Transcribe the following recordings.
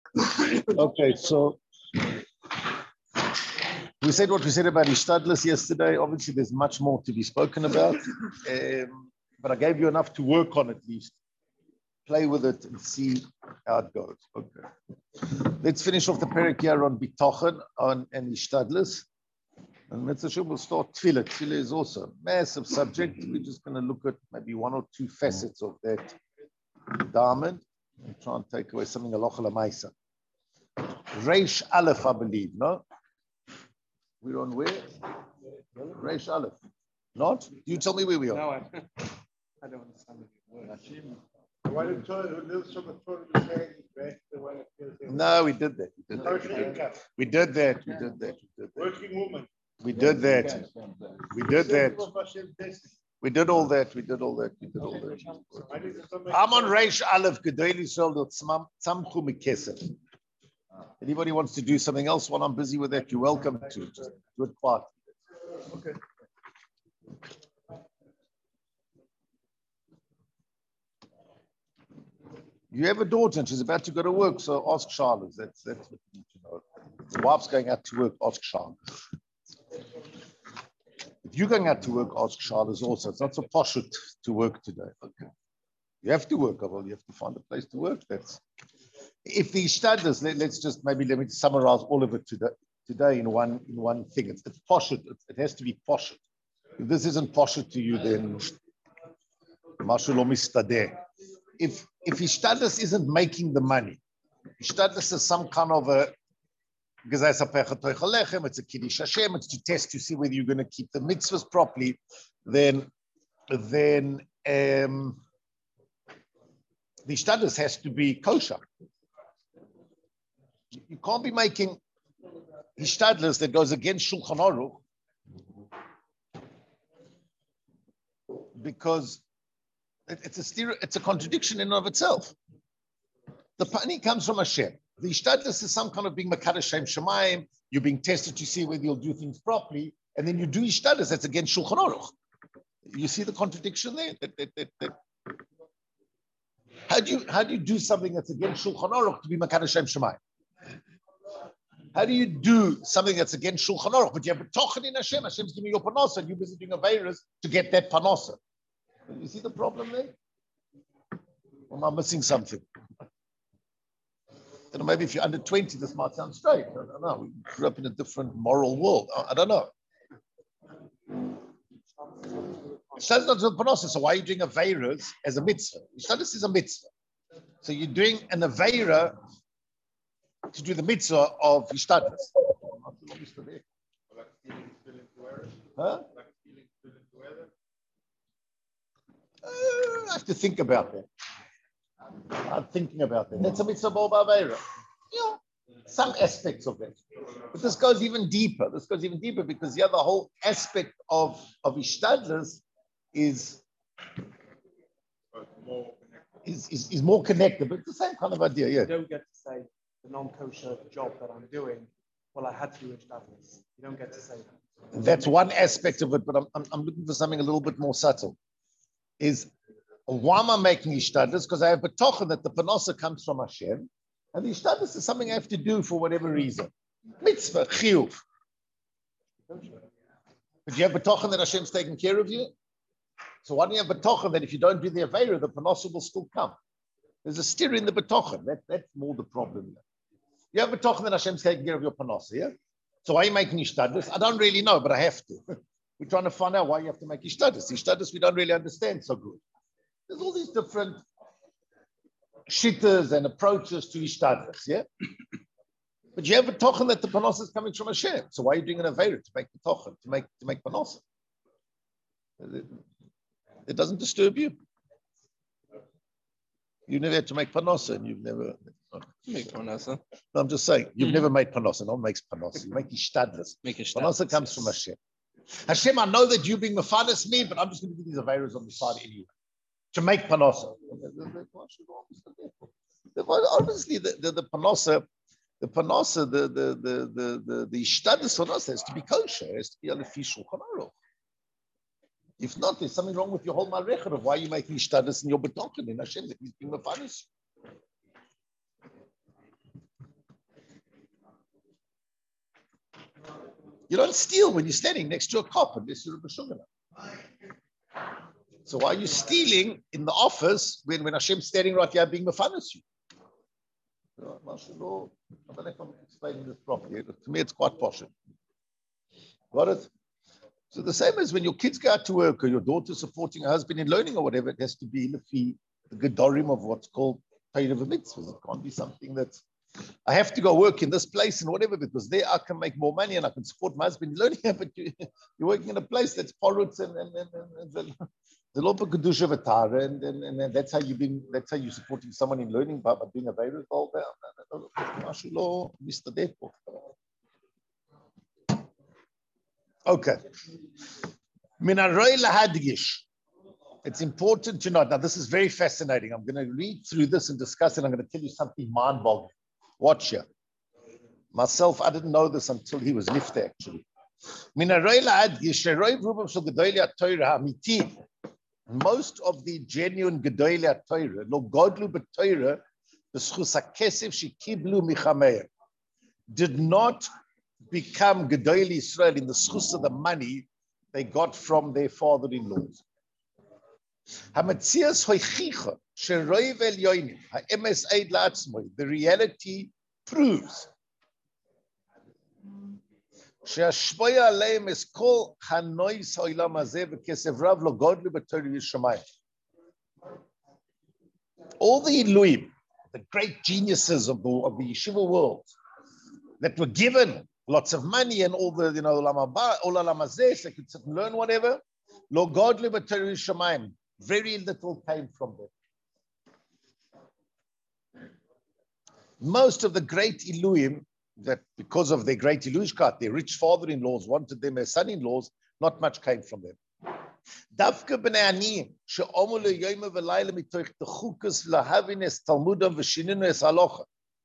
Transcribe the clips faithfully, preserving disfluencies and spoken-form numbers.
Okay, so we said what we said about Ishtadlis yesterday. Obviously, there's much more to be spoken about, um, but I gave you enough to work on at least. Play with it and see how it goes. Okay. Let's finish off the parak here on Bitochen on and Ishtadlis. And Mitzvah will start Tefillah. Tefillah is also a massive subject. We're just going to look at maybe one or two facets of that diamond and try and take away something halacha l'maisa. Reish Aleph, I believe, no? We're on where? Reish Aleph. Not? You tell me where we are. No, I, I don't understand the word. No, we did that. We did that. We did that. We did that. Working woman. We did that. We did that. We did all that. We did all that. We did all that. I'm on Reish Aleph Gedol Yisrael Tzamchu Mikesef. Anybody wants to do something else while I'm busy with that, you're welcome to. Just do it quiet. Okay. You have a daughter and she's about to go to work, so ask Charlotte. That's that's what you need to know. The wife's going out to work, ask Charlotte. If you're going out to work, ask Charlotte also. It's not so posh to work today. Okay. You have to work, well, you have to find a place to work. That's if the Ishtadlis, let, let's just maybe let me summarize all of it today, today in one in one thing. It's, it's posh. It, it has to be posh. If this isn't posh to you, then Mashallah Mistadeh. If if Ishtadlis isn't making the money, Ishtadlis is some kind of a it's a Kiddush Hashem, it's to test to see whether you're going to keep the mitzvahs properly, then then um, the Ishtadlis has to be kosher. You can't be making Ishtadlis that goes against Shulchan Aruch because it's a stereo, it's a contradiction in and of itself. The pani comes from Hashem. The Ishtadlis is some kind of being Makadosh Shem Shemayim. You're being tested to see whether you'll do things properly, and then you do Ishtadlis that's against Shulchan Aruch. You see the contradiction there? That, that, that, that. How do you how do you do something that's against Shulchan Aruch to be Makadosh Shem Shemayim? How do you do something that's against Shulchan Aruch, but you have a tochen in Hashem? Hashem's giving you a panosa, and you're busy doing a virus to get that panosa. You see the problem there? Or am I missing something? You know, maybe if you're under twenty, this might sound straight. I don't know. We grew up in a different moral world. I don't know. Ishtadlis not a panosa, so why are you doing a virus as a mitzvah? Ishtadlis is a mitzvah. So you're doing an aveira to do the mitzvah of Ishtadlis. Huh? Uh, I have to think about that. I'm thinking about that. That's a mitzvah b'ol ba'aveira. Yeah, some aspects of that. But this goes even deeper. This goes even deeper because the other whole aspect of, of Ishtadlis is, is, is, is more connected, but it's the same kind of idea, yeah. You don't get to say the non-kosher job that I'm doing, well, I had to do Ishtadlis. You don't get to say that. That's one aspect of it, but I'm, I'm, I'm looking for something a little bit more subtle. Is why am I making Ishtadlis? Because I have betochen that the panosa comes from Hashem, and the Ishtadlis is something I have to do for whatever reason. Mitzvah, chiyuv. But you have betochen that Hashem's taking care of you? So why do you have betochen that if you don't do the aveira, the panosa will still come? There's a stir in the betochen. That, that's more the problem. You have betochen that Hashem's taking care of your panosa, yeah? So why are you making Ishtadlis? I don't really know, but I have to. We're trying to find out why you have to make Ishtadlis. Ishtadlis we don't really understand so good. There's all these different shittas and approaches to Ishtadlis, yeah? But you have a tochen that the panosa is coming from Hashem. So why are you doing an aveira to make the tochen, to make to make panosa? It, it doesn't disturb you. You never had to make panosa, and you've never make panosa. No, I'm just saying you've mm-hmm. never made panosa. No one makes panosa. You make Ishtadlis. Make Ishtadlis. Panosa comes yes. from Hashem. Hashem, I know that you're being mefadas me, but I'm just going to do these aveiras on the side anyway to make panosa. Obviously, the, the, the panosa, the panosa, the the the the the, the Ishtadlis panosa has to be kosher. It has to be alefi Shulchan Aruch. If not, there's something wrong with your whole marechah of why you're making Ishtadlis and your betochen in Hashem that he's being mefadas. You don't steal when you're standing next to a cop unless you're a B'shugana. So why are you stealing in the office when, when Hashem's standing right here being mefanos you? I don't know if I'm explaining this properly. To me, it's quite posh. Got it? So the same as when your kids go out to work or your daughter's supporting her husband in learning or whatever, it has to be in the fee, the gedorim of what's called Torah mitzvahs. It can't be something that's, I have to go work in this place and whatever, because there I can make more money and I can support my husband in learning, but you, you're working in a place that's porutz and, and, and, and, and the lopa kedusha v'tara, and, and, and, and that's how you being, that's how you're supporting someone in learning by, by being a very all there. Mister Deadpool. Okay. It's important to note. Now, this is very fascinating. I'm going to read through this and discuss it. I'm going to tell you something mind-boggling. Watch here. Myself, I didn't know this until he was lifted, actually. Most of the genuine Gedolei Torah, lo godlu b'Torah, b'schus hakesef shekiblu michameir, did not become Gedolei Israel in the schus of the money they got from their father-in-laws. Hametzias hoichicha sheroiv el yoinim ha'emes eid la'atzmoi. The reality proves she'ashpoya aleim es kol hanois ha'olam hazeh v'kesev rav lo godlu b'Torah yishamayim. All the Elohim, the great geniuses of the, of the yeshiva world, that were given lots of money and all the, you know, olam hazeh, they could sit and learn whatever. Lo godlu b'Torah yishamayim. Very little came from them. Most of the great Elohim, that because of their great Elohishkat, their rich father-in-laws wanted them as son-in-laws, not much came from them. Dafka b'nei aniyim she'omu le'yoyim v'layla mitoich techukas lahavin es talmudam v'shininu es halacha.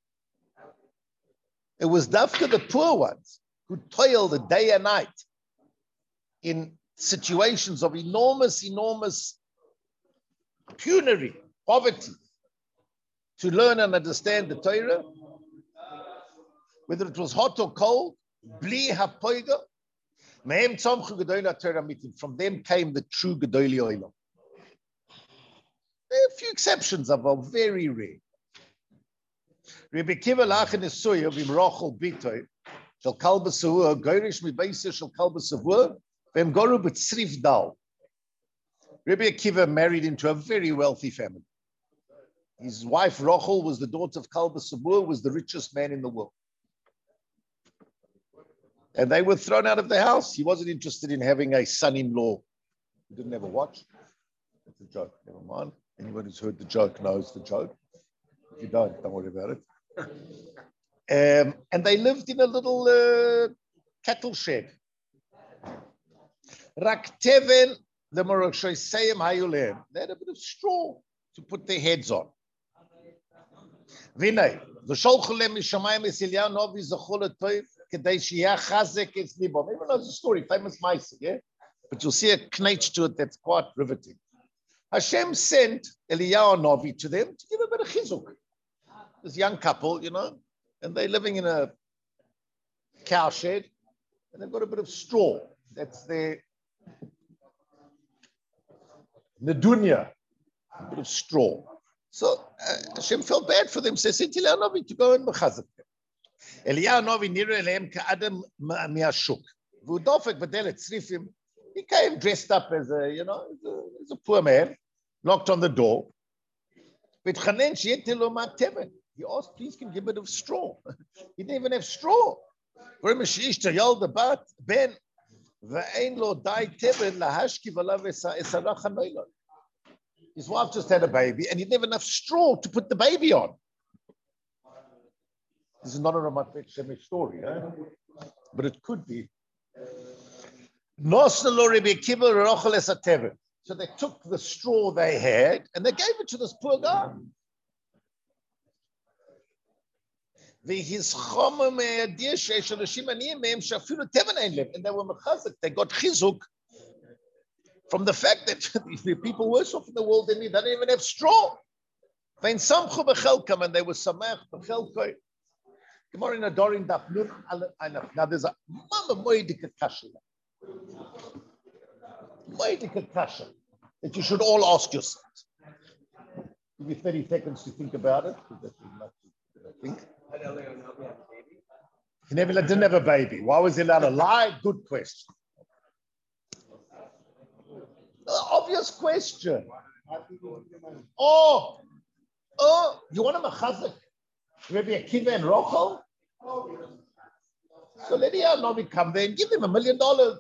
It was Dafka, the poor ones, who toiled day and night in situations of enormous, enormous penury, poverty, to learn and understand the Torah, whether it was hot or cold, bli hapoiga, mehem tzomchu gedolei Torah mitim. From them came the true Gedolei Olam. There are a few exceptions, but very rare. Rabbi Kiva lachen esuya v'im rochel bitoy shel kalba savua goyrish mibeisa shel kalba savua v'im goru b'tzrif dal. Rabbi Akiva married into a very wealthy family. His wife Rochel was the daughter of Kalba Sabur, was the richest man in the world. And they were thrown out of the house. He wasn't interested in having a son-in-law. He didn't have a watch. It's a joke, never mind. Anyone who's heard the joke knows the joke. If you don't, don't worry about it. Um, and they lived in a little uh, cattle shed. Rakteven. The Moroshoisayim Hayulem, they had a bit of straw to put their heads on. Vinay, the Sholchulem Mishamayim Esilian Novi Zachol Toiv, Kadeshia Chazek is Libom. Everyone knows the story, famous mice, yeah? But you'll see a knetch to it that's quite riveting. Hashem sent Eliyahu Novi to them to give a bit of chizuk. This young couple, you know, and they're living in a cow shed, and they've got a bit of straw. That's their Nedunya, a bit of straw. So uh, Hashem felt bad for them. So he said to Eliyahu Novi to go and mechazek them. Eliyahu Novi nira elehem ka'adam mi'ashuk. V'udofek v'delet tzrifim. He came dressed up as a, you know, as a, as a poor man, knocked on the door. He asked, please can you give a bit of straw. He didn't even have straw. His wife just had a baby and he didn't have enough straw to put the baby on. This is not a Ramat Beit Shemesh story, eh? But it could be. So they took the straw they had and they gave it to this poor guy. And they were mechazek. They got chizuk from the fact that the people worse off in the world than me. They didn't even have straw. And they were samach b'chelkoi. Gemara in Adorin Daf Nun Aleph. Now there's a mama moedika kasha. Moedika kasha that you should all ask yourselves. Give you thirty seconds to think about it. Because that's much I think. He never didn't have a baby. Why was he allowed to lie? Good question. Uh, obvious question. Oh, oh, you want a machazak? Maybe Akiva and Rochel? So let Novi come there and give them a million dollars.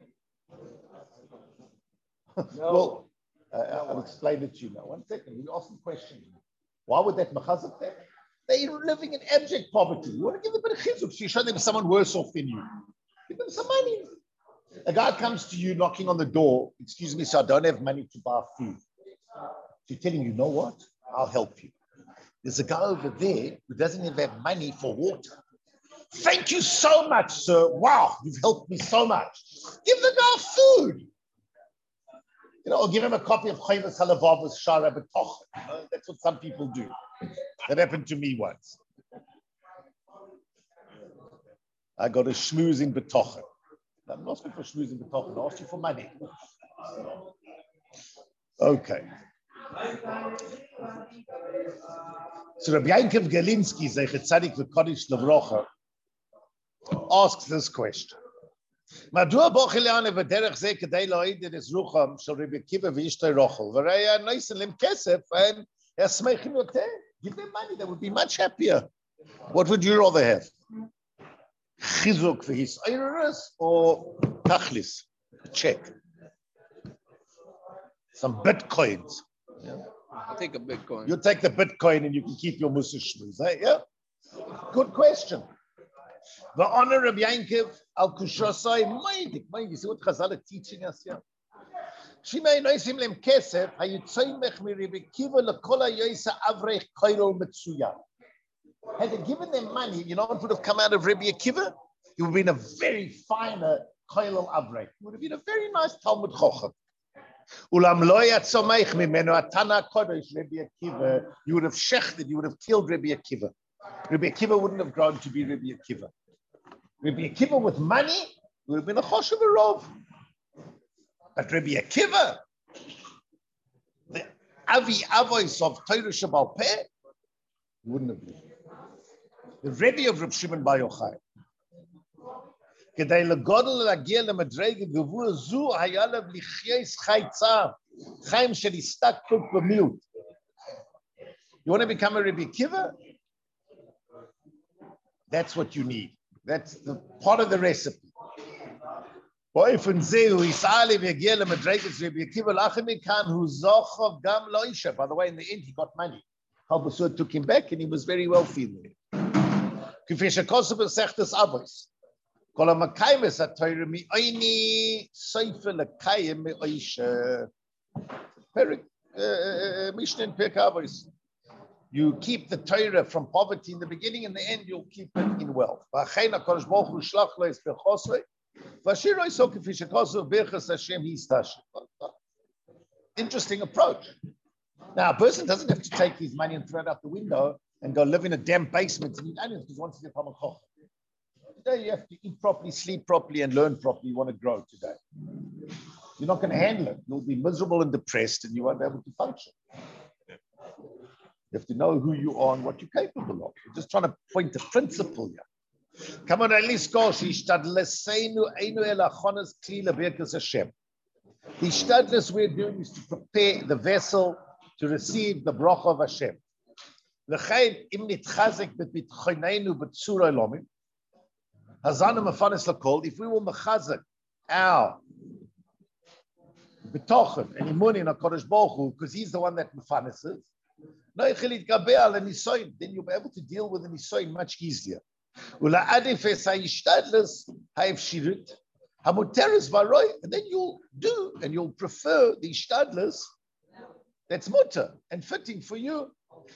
Well, uh, I'll explain it to you now. One second. You ask the question. Why would that machazak there? They're living in abject poverty. You want to give them a bit of chizuk, so you show them someone worse off than you. Give them some money. A guy comes to you knocking on the door. Excuse me, sir, I don't have money to buy food. You're telling you, know what? I'll help you. There's a guy over there who doesn't even have money for water. Thank you so much, sir. Wow, you've helped me so much. Give the guy food. You know, or give him a copy of Chayvus Halavavus Shara B'toch. That's what some people do. That happened to me once. I got a schmooze in B'tochen. I'm not asking for schmooze in B'tochen. I asked you for money. Okay. So Rabbi Yankov Galinsky, Zeichet Tzadik V'Kodesh Levrocha, asks this question. מדוע בוכל יענה בדרך זה כדי להעיד את זרוחם של רבי עקיבא ואשתו רוחל, והרי הנויסן להם כסף והם שמחים יותר. Give them money, they would be much happier. What would you rather have? Chizuk v'hisayros or tachlis? A check. Some bitcoins. Yeah. I'll take a Bitcoin. You take the Bitcoin and you can keep your Musa Shmuz. Eh? Yeah. Good question. The honor of Yankov al Kushosai Maidik. You see what Chazal is teaching us here? Shimei noisim lem kesef hayitzoymech mi Rabbi Akiva lekol hayoysa avrech koilol metzuya. Had they given them money, you know what would have come out of Rabbi Akiva? It would have been a very finer koilol avrech. It would have been a very nice Talmud Chochem. Ulam lo yatzomeich mimenu atana kodesh Rabbi Akiva. You would have shechted, you would have killed Rabbi Akiva. Rabbi Akiva wouldn't have grown to be Rabbi Akiva. Rabbi Akiva with money would have been a choshev rov. But Rabbi Akiva, the Avi Avois of Torah Shabbal Peh, wouldn't have been. The Rebbe of Reb Shimon Bar Yochai. כדי לגודל להגיע למדרגה גבוה זו, היה עליו לחייס חי צער, חיים של הסתכלות במיעוט. You want to become a Rabbi Akiva? That's what you need. That's the part of the recipe. By the way, in the end, he got money. Halbasur took him back and he was very wealthy. You keep the Torah from poverty in the beginning, in the end, you'll keep it in wealth. Interesting approach. Now, a person doesn't have to take his money and throw it out the window and go live in a damp basement and eat onions because once you become a koch. Today, you have to eat properly, sleep properly, and learn properly. You want to grow today. You're not going to handle it. You'll be miserable and depressed, and you won't be able to function. You have to know who you are and what you're capable of. You're just trying to point a principle here. Come on, at least go. The shtadlis we're doing is to prepare the vessel to receive the bracha of Hashem. If we will mechazek our betochen and imun in HaKadosh Baruch Hu, because he's the one that mefaneses, then you'll be able to deal with the nisoyin much easier. And then you'll do and you'll prefer the ishtadlus that's mutter and fitting for you.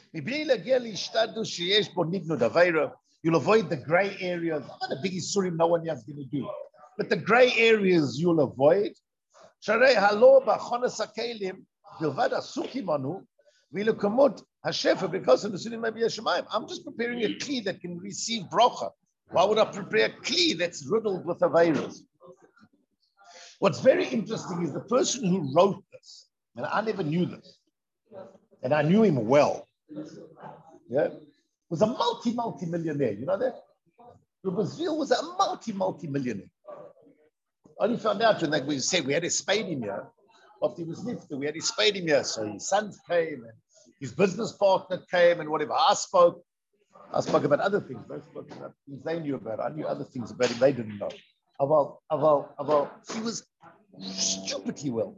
You'll avoid the gray areas. Not a big isurim no one is going to do, but the gray areas you'll avoid. Hashefa, because of the Sunim maybe Hashemayim. I'm just preparing a kli that can receive brocha. Why would I prepare a kli that's riddled with avirus? What's very interesting is the person who wrote this, and I never knew this, and I knew him well. Yeah, was a multi multi millionaire. You know that? Brazil was a multi multi millionaire. I only found out when they we said we had a spade in here. After he was nifted, we had his spade in here. So his sons came and his business partner came and whatever. I spoke. I spoke about other things. They spoke about things they knew about. I knew other things about him they didn't know. Aval, aval, aval. He was stupidly well.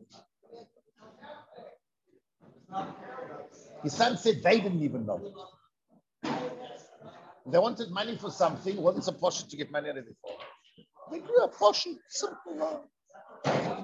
His son said they didn't even know. They wanted money for something. It wasn't so posh to get money out of it for. They grew up posh and simple life.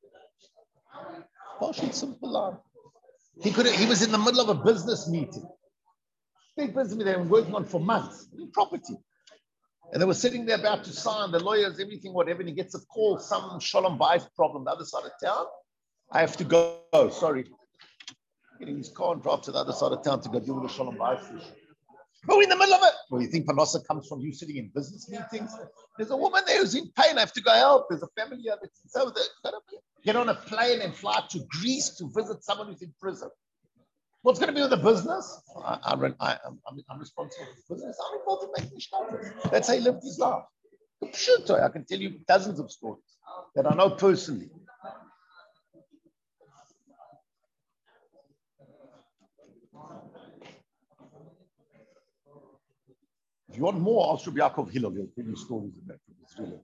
Posh and simple life. He could. He was in the middle of a business meeting. Big business meeting they were working on for months in property. And they were sitting there about to sign, the lawyers, everything, whatever, and he gets a call, some Shalom Bayis problem, the other side of town. I have to go. Oh, sorry. Getting his car and drive to the other side of town to go deal with the Shalom Bayis issue. But we're in the middle of it. Well, you think Panosa comes from you sitting in business meetings? There's a woman there who's in pain. I have to go help. There's a family here that's over there. Get on a plane and fly to Greece to visit someone who's in prison. What's going to be with the business? I, I run, I, I'm, I'm responsible for business. I'm involved in making starters. That's how he lived his life. Sure, I can tell you dozens of stories that I know personally. If you want more, I'll show you Yaakov Hillel. He'll tell you stories of that. It's really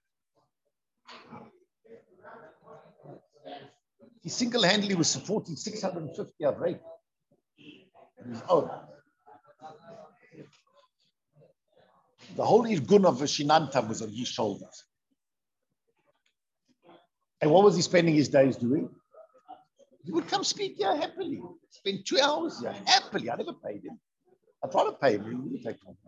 he single-handedly was supporting six hundred fifty of rape. His own. The whole Irgun of Shinantam was on his shoulders. And what was he spending his days doing? He would come speak here happily. Spend two hours here happily. I never paid him. I tried to pay him. He wouldn't take money.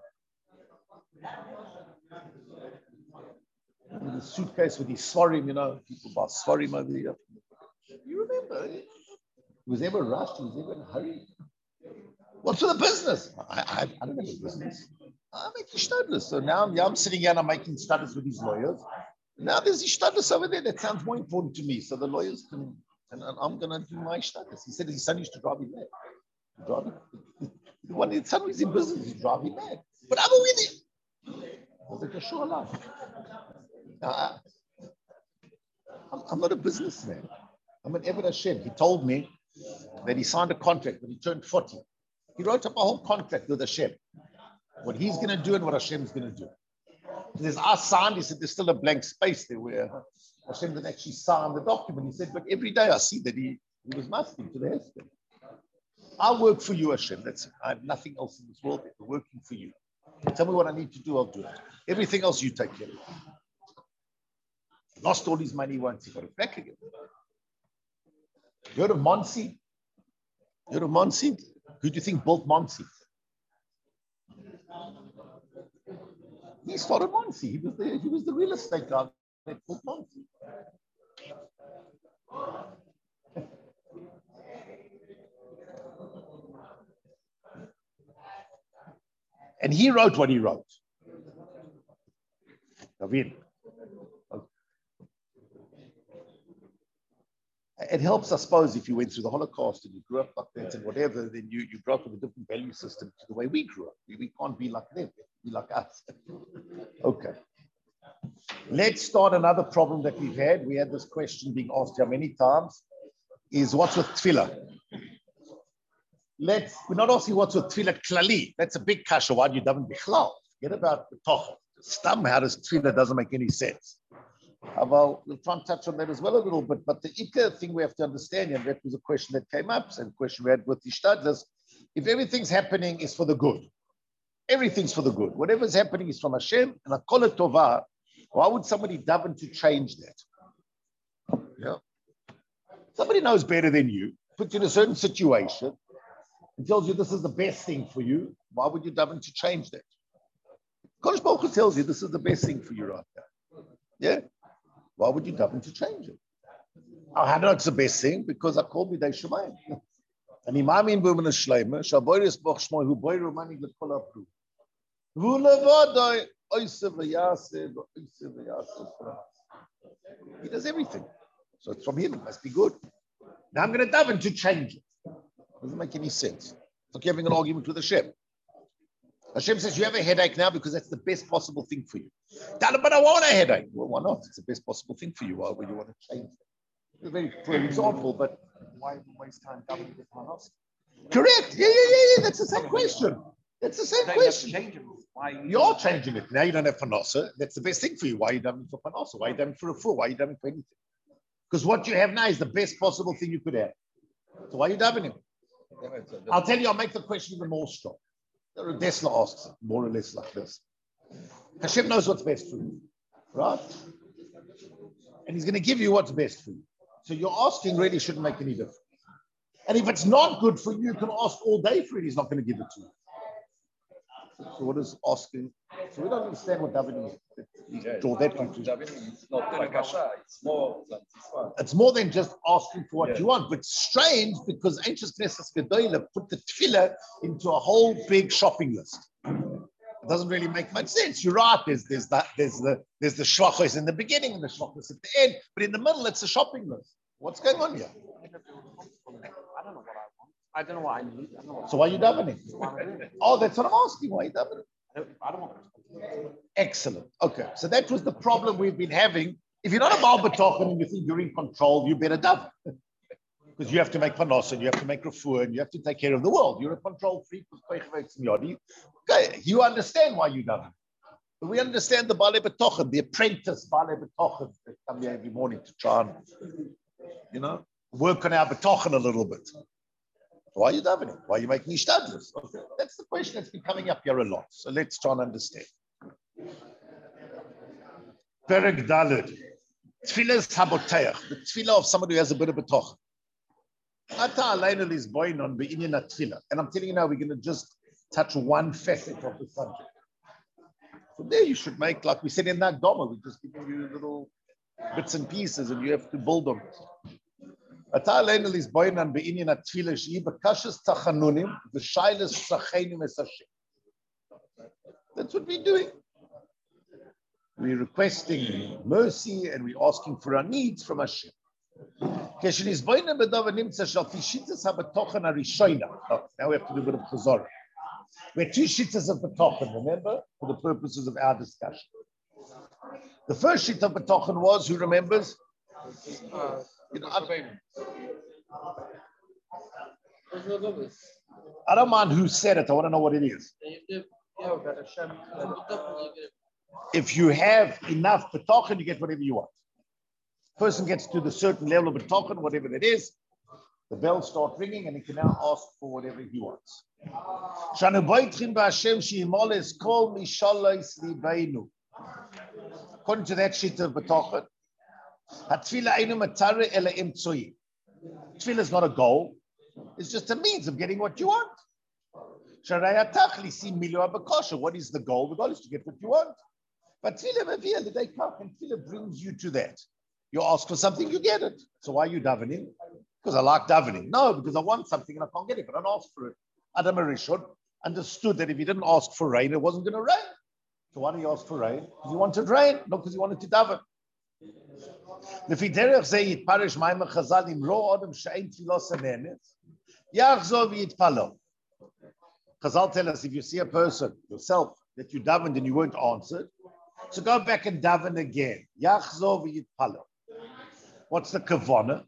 With his suitcase with his svarim, you know, people buy svarim over here. You remember? He was ever rushed. He was ever in a hurry. What's for the business? I, I, I don't have a business. I make ishtadlis. So now I'm, yeah, I'm sitting here and I'm making studies with these lawyers. Now there's ishtadlis over there that sounds more important to me. So the lawyers can, and I'm going to do my ishtadlis. He said his son used to drive him mad. Drive him. When his son was in business, he's driving mad. But I'm with him. I was like, a sure life. Uh, I'm, I'm not a businessman. I'm an Eved Hashem. He told me that he signed a contract when he turned forty. He wrote up a whole contract with Hashem. What he's going to do and what Hashem's going to do. He says, I signed. He said, there's still a blank space there where Hashem didn't actually sign the document. He said, but every day I see that he, he was masking to the husband. I work for you, Hashem. That's it. I have nothing else in this world but working for you. Tell me what I need to do, I'll do it. Everything else you take care of. Lost all his money once, he got it back again. You heard of Monsi? You heard of Monsi? Who do you think built Monsi? He started Monsi. He was the, he was the real estate guy that built Monsi. And he wrote what he wrote. David. It helps, I suppose, if you went through the Holocaust and you grew up like that and whatever, then you, you grew up with a different value system to the way we grew up. We, we can't be like them, be like us. Okay. Let's start another problem that we've had. We had this question being asked here many times, is what's with tefillah? Let's, we're not asking what's with tefillah klali. That's a big kasha. Why do you daven bichlal? Forget about the tochel. Stam, how does tefillah doesn't make any sense. Well, we'll try and touch on that as well a little bit. But the ikka thing we have to understand, and that was a question that came up, and a question we had with the Ishtadlis, if everything's happening is for the good, everything's for the good. Whatever's happening is from Hashem, and a kol tova, why would somebody daven to change that? Yeah. Somebody knows better than you, puts you in a certain situation, and tells you this is the best thing for you. Why would you daven to change that? Kodesh Baruch Hu tells you this is the best thing for you right now. Yeah. Why would you daven to change it? Oh, how do I know it's the best thing? Because I called me Dei Shemayim. אני מאמין באמונה שלמה, שהבוירס בוך שמוי הוא בויר ומנהיג לכל הפרו. והוא לבודוי, oise v'yase, oise v'yase. He does everything. So it's from him, it must be good. Now I'm going to daven to change it. Doesn't make any sense. It's like you're having an argument with Hashem. Hashem says, you have a headache now because that's the best possible thing for you. But I want a headache. Well, why not? It's the best possible thing for you. Why would you want to change it? It's a very poor example, but why waste time davening with Manos? Correct. Yeah, yeah, yeah, yeah. That's the same question. That's the same They question. have to change it. Why you You're changing it. Now you don't have Panosa. That's the best thing for you. Why are you davening for Panosa? Why are you davening for a fool? Why are you davening for anything? Because what you have now is the best possible thing you could have. So why are you davening? I'll tell you, I'll make the question even more strong. Desla asks it, more or less like this. Hashem knows what's best for you, right? And he's going to give you what's best for you. So your asking really shouldn't make any difference. And if it's not good for you, you can ask all day for it. He's not going to give it to you. So what is asking? So we don't understand what davening is. Yeah, draw that conclusion. Davening is not bakasha, it's more than tzvah. It's more than just asking for what Yeah. you want. But strange because Ancient Knesset Gedolah put the tefillah into a whole big shopping list. It doesn't really make much sense. You're right. There's there's that there's the there's the shlachos in the beginning and the shlachos at the end. But in the middle, it's a shopping list. What's going on here? I don't know what I want. I don't know what I need. I don't know what So why are you davening? Oh, that's what I'm asking. Why are you davening? I don't, I don't want to. Excellent. Okay. So that was the problem we've been having. If you're not a Baal B'tochen and you think you're in control, you better daven. Because you have to make panos and you have to make refuah and you have to take care of the world. You're a control freak. Okay, you understand why you daven. But we understand the Baal B'tochen, the apprentice Baal B'tochen that come here every morning to try and, you know, work on our B'tochen a little bit. Why are you davening? Why are you making ishtadlus? Okay. That's the question that's been coming up here a lot. So let's try and understand. Perek Daled. Tefillah is haboteach. The tefillah of somebody who has a bit of betoch. Ata alayna is boin on be'inyan tefillah. And I'm telling you now, we're going to just touch one facet of the subject. So there you should make, like we said in that Doma, we're just giving you little bits and pieces and you have to build on it. Ata alayna is boin on be'inyan tefillah she'i b'kashas tachanunim v'shailas tzacheinim es Hashem. That's what we're doing. We're requesting mercy and we're asking for our needs from Hashem. Now we have to do a bit of chazorah. We have two shittas of betochen, remember, for the purposes of our discussion. The first shit of betochen was, who remembers? Uh, You know, I, I don't mind who said it, I want to know what it is. oh, that Hashem, that If you have enough betochen, you get whatever you want. Person gets to the certain level of betochen, whatever that is, the bells start ringing and he can now ask for whatever he wants. According to that sheet of betochen, tefillah is not a goal, it's just a means of getting what you want. What is the goal? The goal is to get what you want. But tefillah brings you to that. You ask for something, you get it. So why are you davening? Because I like davening. No, because I want something and I can't get it, but I don't ask for it. Adam HaRishon understood that if he didn't ask for rain, it wasn't going to rain. So why do you ask for rain? Because you wanted rain, not because you wanted to daven. לפי דרך זה יתפרש מים החז"ל אם לא אדם שאין תפילה סננת, יחזור ויתפלל. Chazal tell us if you see a person, yourself, that you davened and you weren't answered, so go back and daven again. Yachzor v'yitpalel. What's the kavana?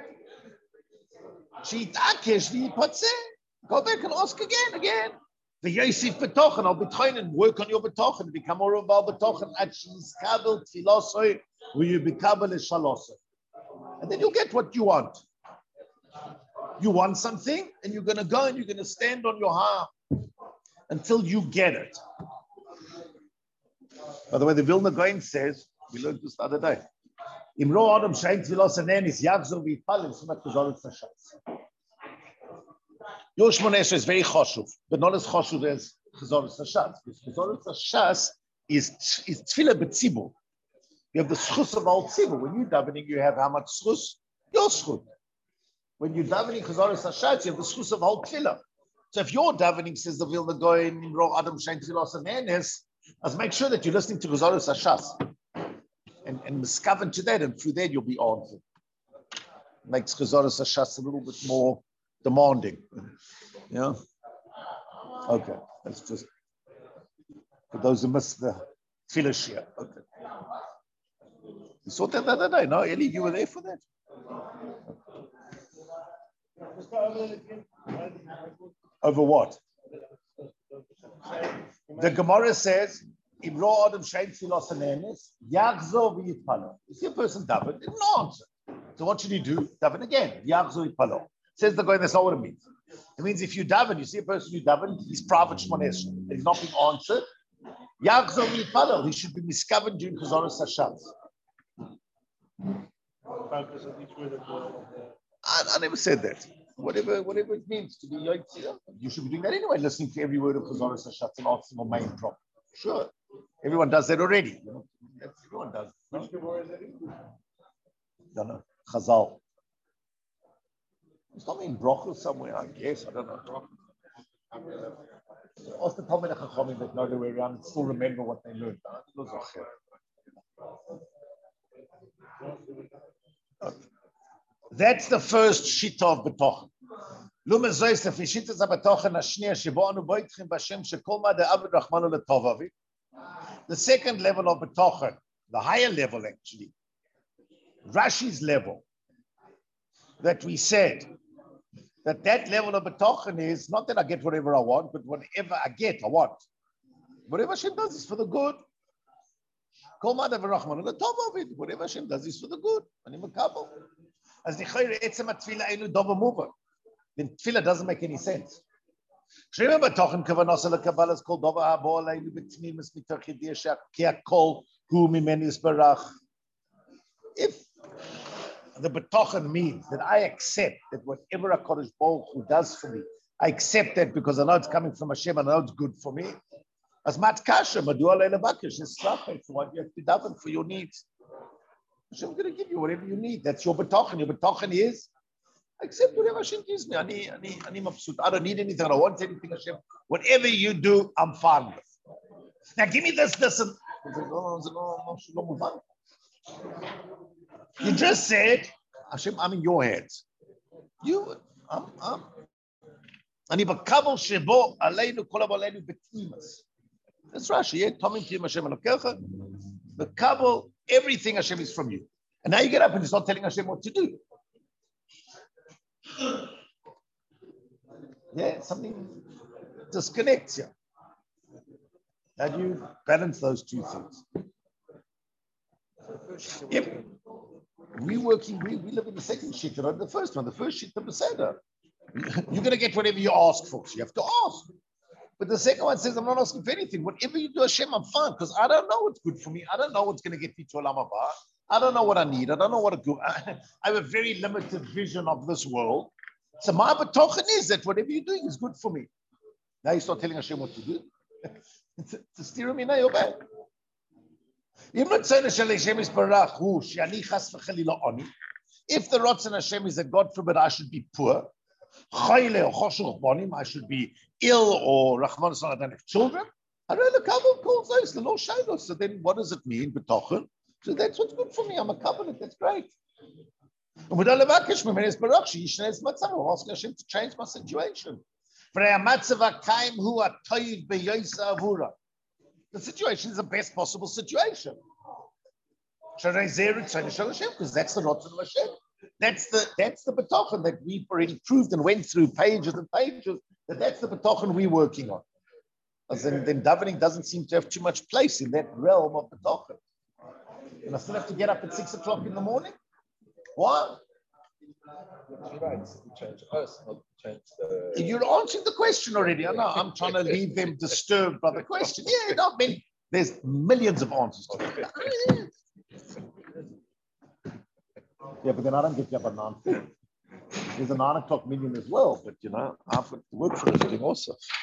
Sheitakesh v'yitpatzeh. Go back and ask again, again. The Yosef betochen, I'll betochen and work on your betochen, become more of our betochen. At sheizkabel tfilosoi, will you become a shalosoi? And then you'll get what you want. You want something, and you're going to go and you're going to stand on your harp until you get it. By the way, the Vilna Gaon says, we learned this the other day, Imro Adam Shein Tfilos Anenis Yachzor V'Yitpalel Sumat Kezoret Hashatz. Your Shmoneh Esrei is very choshuv, but not as choshuv as Kezoret Hashatz. Because Kezoret Hashatz is is Tfilah B'Tzibur. You have the schus of all tzibur. When you're davening, you have how much schus? Your schus. when you're davening Chazaras Hashatz, you have the schus of whole tefillah. So if your davening says the Vilna Goyen, Nimro Adam Shein Tfilos and Enes, let's make sure that you're listening to Chazaras Hashatz and and miskaven to that, and through that you'll be answered. Makes Chazaras Hashatz a little bit more demanding. Yeah. Okay. That's just for those who missed the tefillah shir. Okay. You saw that the other day, no? Eli, you were there for that? Over what? The Gemara says, Imro Adam Shein Tfilos Hanemes, Yachzo v'yitpalo. You see a person daven, didn't answer. So what should he do? Daven again. Yachzo v'yitpalo. Says the guy, that's not what it means. It means if you daven, you see a person who daven, he's private shmonesh, and he's not being answered. Yachzo v'yitpalo. He should be miskaven during Chazaras Hashatz. I, I never said that. Whatever, whatever it means to be yotzia, you should be doing that anyway, listening to every word of Chazaras Hashatz and answering on main prop. Sure, everyone does that already. You know? That's, everyone does. No? Don't know. Chazal. It's not in Brochel somewhere, I guess. I don't know. Ask the Talmid Chachamim that know their way around and still remember what they learned. That's the first shita of betochen. Lume zois lefi shitas habetochen hashniya shebo anu boitchim b'Hashem shekol ma de'aved rachmanu letovavi. The second level of betochen, the higher level actually, Rashi's level, that we said that that level of betochen is not that I get whatever I want, but whatever I get, I want. Whatever Hashem does is for the good. Kol ma de'aved rachmanu letovavi. Whatever Hashem does is for the good. Ani makabel. As the chayre etzem atfila elu dova mover. Then tefillah doesn't make any sense. Remember, tochen kavanos ala kabbalah is called dova habo alaynu betmimus mitoch yediyah ki hakol hu mimeni yisbarach. If the betochen means that I accept that whatever a Kodesh Baruch Hu does for me, I accept that because I know it's coming from Hashem and I know it's good for me. As mat kasha madu alay levakish is slapay for what you have to daven for your needs. Hashem's going to give you whatever you need. That's your betochen. Your betochen is accept whatever Hashem gives me. Ani, ani, ani mabsut. I don't need anything. I don't want anything, Hashem. Whatever you do, I'm fine with. Now give me this, this, and you just said, Hashem, I'm in your hands. You, I'm, I'm. Ani b'kabel shebo aleinu kol aleinu betimas. That's Rashi. Yeah, Tomim tiyim Hashem alokecha. The kabel, everything Hashem is from you. And now you get up and you start telling Hashem what to do. Yeah, something disconnects you. How do you balance those two things? Yep. We working, we, we live in the second sheet, not the first one. The first sheet, the Beseder. You're going to get whatever you ask for. So you have to ask. But the second one says, I'm not asking for anything. Whatever you do, Hashem, I'm fine. Because I don't know what's good for me. I don't know what's going to get me to Olam Haba. I don't know what I need. I don't know what to do. I have a very limited vision of this world. So my betochen is that whatever you're doing is good for me. Now you start telling Hashem what to do. To steer me now, you're bad. If the Ratzon Hashem is that God forbid I should be poor, I should be ill or Rahman I don't have children, I really Kabbalah calls those the Lord showed us. So then what does it mean? Betochen. So that's what's good for me. I'm a covenant. That's great. I'm asking Hashem to change my situation. The situation is the best possible situation. Because that's the Ratzon of Hashem. That's the that's the betochen that we've already proved and went through pages and pages. That that's the betochen we're working on. As then, then davening doesn't seem to have too much place in that realm of betochen. And I still have to get up at six o'clock in the morning. Why? You're answering the question already. I know. I'm trying to leave them disturbed by the question. Yeah, not many. There's millions of answers to that. Yeah, but then I don't get you up at nine. There's a nine o'clock million as well, but you know, I've got to work for a living also.